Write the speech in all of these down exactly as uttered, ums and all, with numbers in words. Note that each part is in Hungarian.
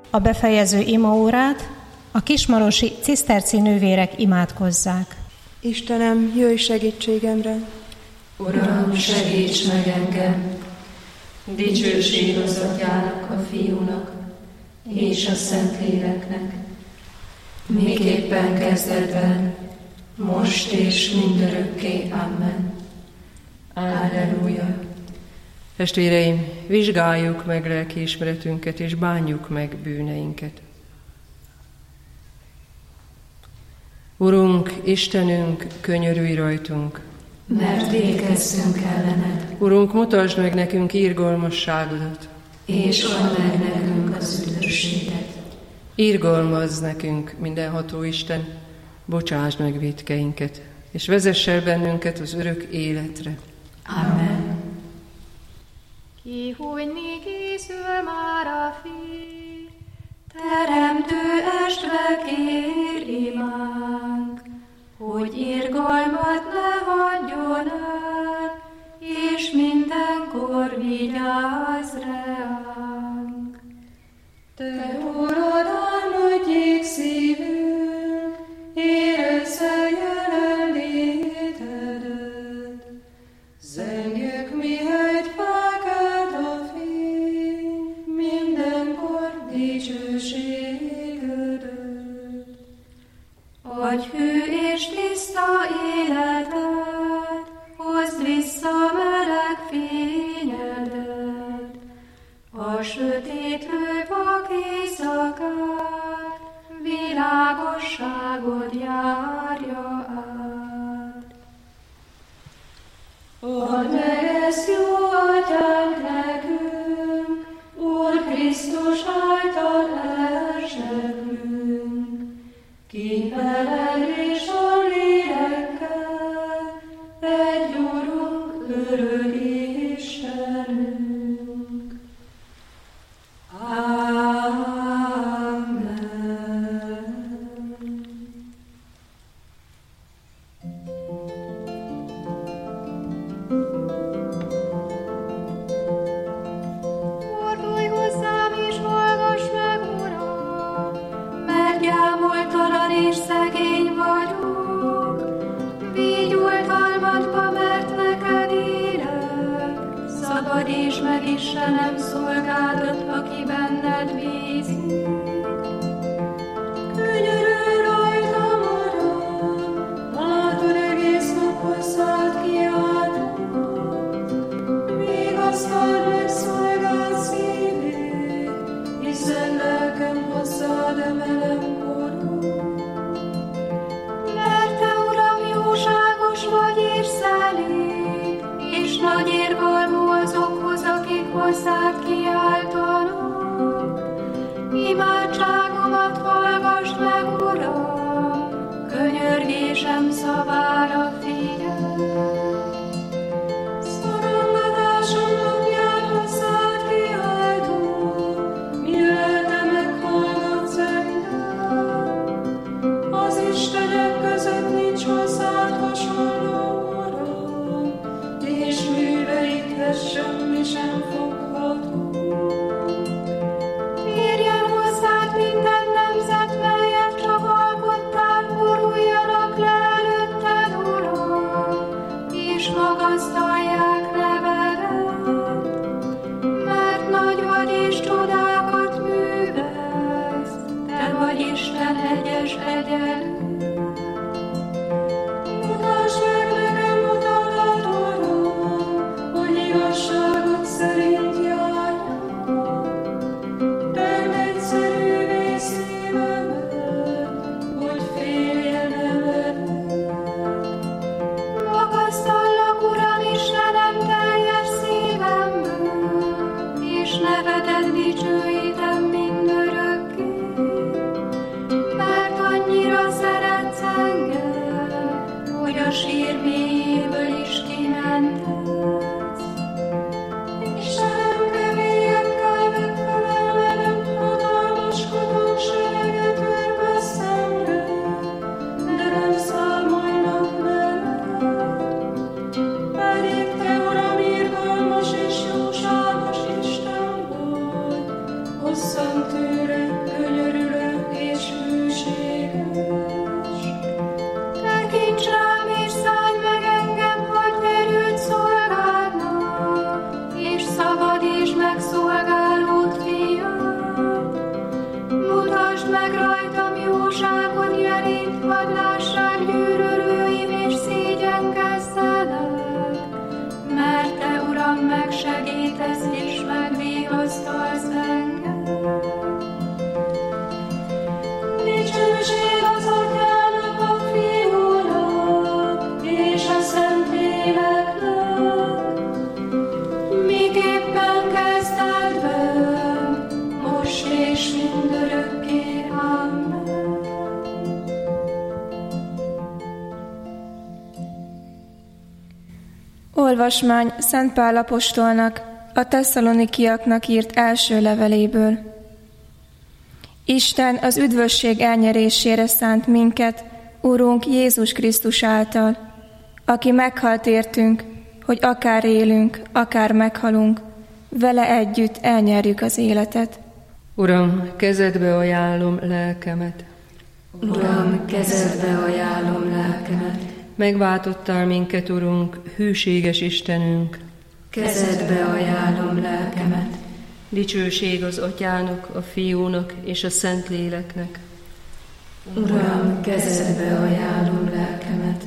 a befejező imaórát a kismarosi ciszterci nővérek imádkozzák. Istenem, jöjj segítségemre! Uram, segíts meg engem! Dicsőség az Atyának, a Fiúnak és a Szentléleknek, miképpen kezdetben, most és mindörökké. Amen. Alleluja. Testvéreim, vizsgáljuk meg lelkiismeretünket, és bánjuk meg bűneinket. Urunk, Istenünk, könyörülj rajtunk! Mert végezzünk ellened. Urunk, mutasd meg nekünk irgalmasságodat, és add meg nekünk az üdvösséget. Irgalmazz nekünk, mindenható Isten, bocsásd meg vétkeinket, és vezess el bennünket az örök életre. Amen. Ki hunyni készül már a fény, Teremtő estve kér imánk, hogy irgalmat ne hagyjon el, és mindenkor vigyázz ránk. Te, Urad, álmodjék szívünk, érezze jelenlétedet. Zengjük, mihegy felkelt a fény, mindenkor dicsőségedet. Adj hű és tiszta életet, hozd vissza meleg fényedet, a sötétlő vak éjszakát, világosságod járja át. Add meg ezt, jó Atyánk, nekünk, Úr Krisztus által elsekrünk, ki veled és a lélekkel, egy Urunk, örök Istenünk. Amen. fordulj hozzám és hallgass meg, Uram, Mert gyámoltalan és szegény vagyok, vigy oltalmadba, mert neked élek. Szabadíts meg, Istenem, szolgádat, aki benned bízik. Könyörülj rajtam, Uram, látod, egész nap hozzád kiáltott. Vigasztald meg szolgád szívét, hiszen lelkem hozzád emelem korod. Mert te, Uram, jóságos vagy és szelíd, és nagy irgalmú azokhoz, akik hozzád kiáltanak. Imádságomat hallgassd meg, Uram, könyörgésem szavára figyelj. Szorongatásom napján hozzád kiáltok, mi lelke meghallgatsz engem. Az istenek között nincs hozzád hasonló, Uram, és műveidhez semmi sem fogható. Térjen hozzád minden nemzet, melyet csak alkottál, boruljanak le előtted, Uram. és mindörökké. Amen. Olvasmány Szent Pál apostolnak a tesszalonikiaknak írt első leveléből. Isten az üdvösség elnyerésére szánt minket, Urunk Jézus Krisztus által, aki meghalt értünk, hogy akár élünk, akár meghalunk, vele együtt elnyerjük az életet. Uram, kezedbe ajánlom lelkemet. Uram, kezedbe ajánlom lelkemet. Megváltottál minket, Urunk, hűséges Istenünk. Kezedbe ajánlom lelkemet. Dicsőség az Atyának, a Fiúnak és a Szentléleknek. Uram, kezedbe ajánlom lelkemet.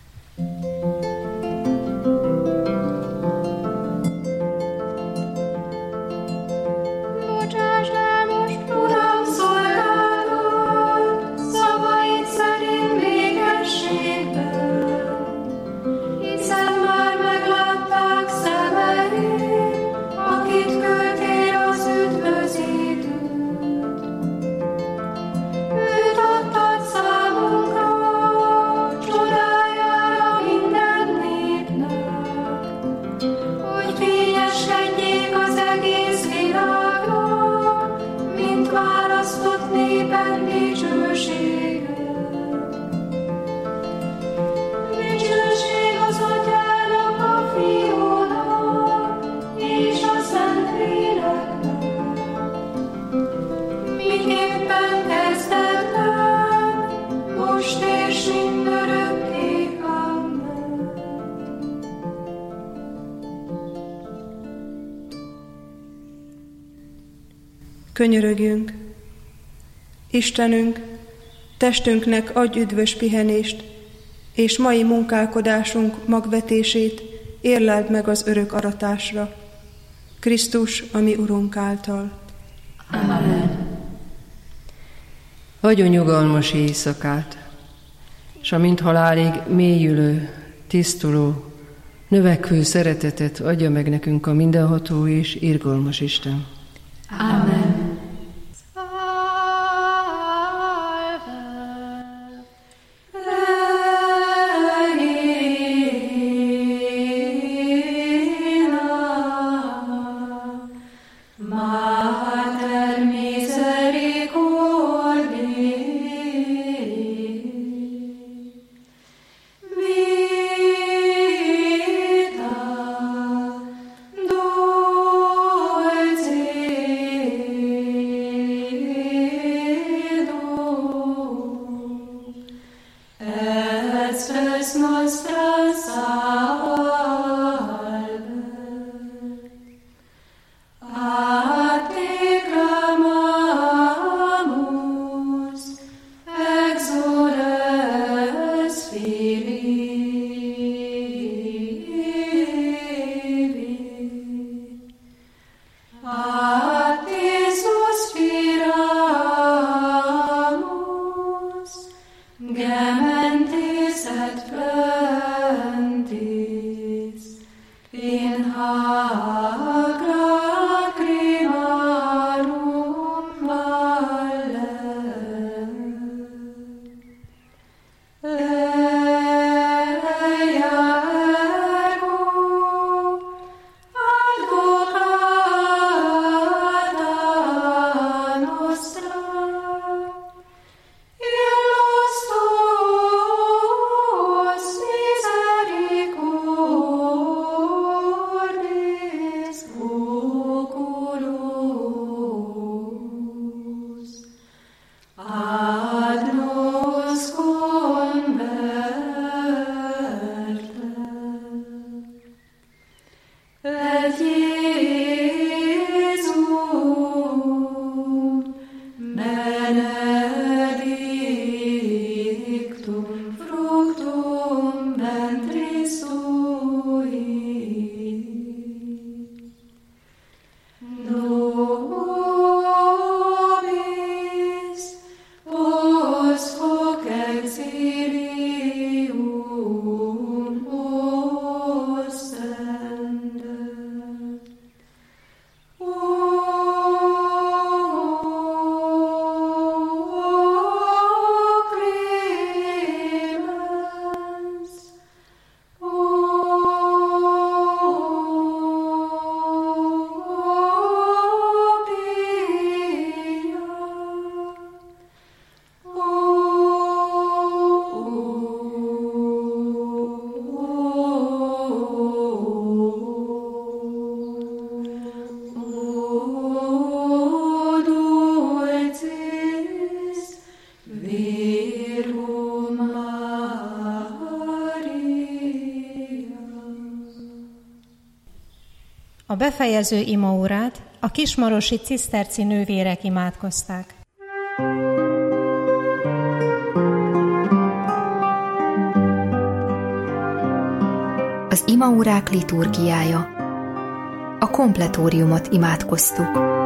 Bocsáss el most, Uram, szolgálatot, szavaid szerint végességben, hiszen már meglátták szemeid, akit küldtél az üdvözítőt. Őt adtad számunkra, csodájára minden népnek, hogy fényeskedjék az egész világra, mint választott népen dicsősége. Dicsőség az Atyának, a Fiúnak és a Szentléleknek, miképpen kezdetben, most és mindörökké. Amen. Könyörögjünk! Istenünk, testünknek adj üdvös pihenést, és mai munkálkodásunk magvetését érleld meg az örök aratásra. Krisztus, a mi Urunk által. Amen. Adjon nyugalmas éjszakát, s amint halálig mélyülő, tisztuló, növekvő szeretetet adja meg nekünk a mindenható és irgalmas Isten. Amen. Amen. A befejező imaórát a kismarosi ciszterci nővérek imádkozták. Az imaórák liturgiája. A kompletóriumot imádkoztuk.